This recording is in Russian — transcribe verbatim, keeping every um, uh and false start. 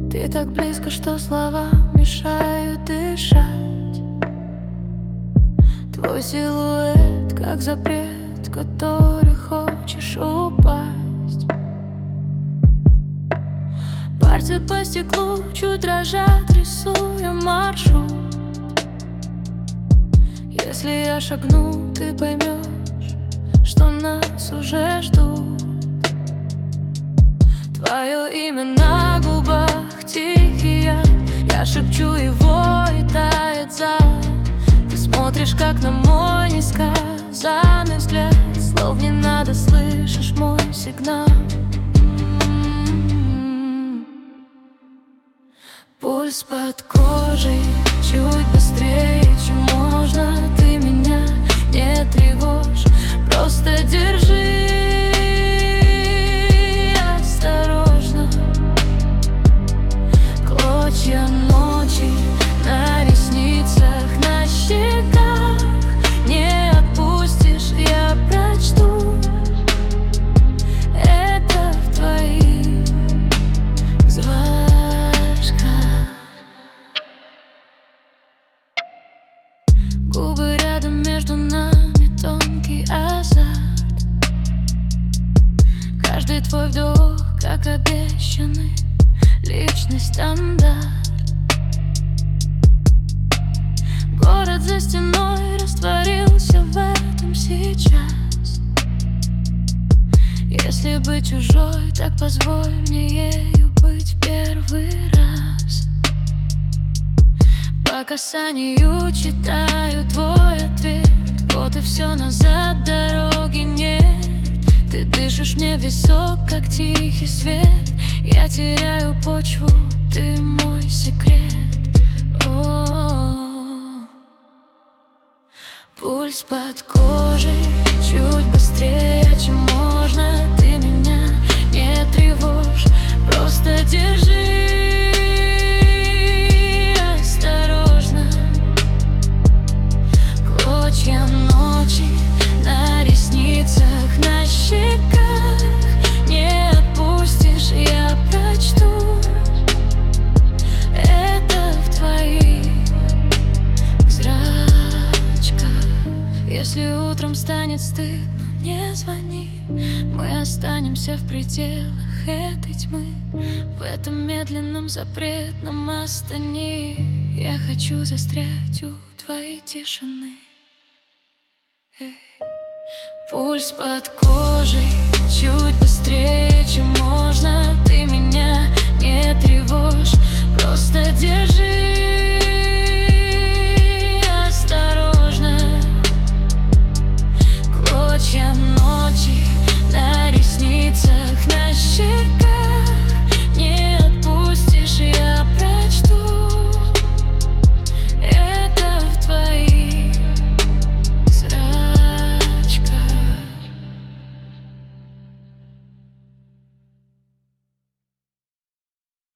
Ты так близко, что слова мешают дышать. Твой силуэт, как запрет, в который хочешь упасть. Пальцы по стеклу чуть дрожат, рисуя маршрут. Если я шагну, ты поймешь, что нас уже ждут. Твое имя на губах тихие, я шепчу его и тает зал. Ты смотришь, как на мой несказанный взгляд, слов не надо, слышишь мой сигнал. Пульс под кожей чуть быстрее, чем можно. Ты меня не тревожь, просто держи осторожно. Клочья ночи на ресницах, на щеках. Не отпустишь, я прочту это в твоих зважках. Губы рядом, между нами тонкий азарт. Каждый твой вдох, как обещанный личный стандарт. Город за стеной растворился в этом сейчас. Если быть чужой, так позволь мне ею быть в первый раз. По касанию читаю твой ответ. Вот и все, назад дороги нет. Ты дышишь мне в висок, как тихий свет. Я теряю почву, ты мой секрет. О-о-о. Пульс под кожей чуть быстрее, чем можно. Ты меня не тревожь, просто держи осторожно. Клочья ночи на ресницах, на щеках. Не отпустишь, я прочту это в твоих зрачках. Если утром станет стыдно, не звони. Мы останемся в пределах этой тьмы, в этом медленном запретном Астане. Я хочу застрять у твоей тишины. Эй. Пульс под кожей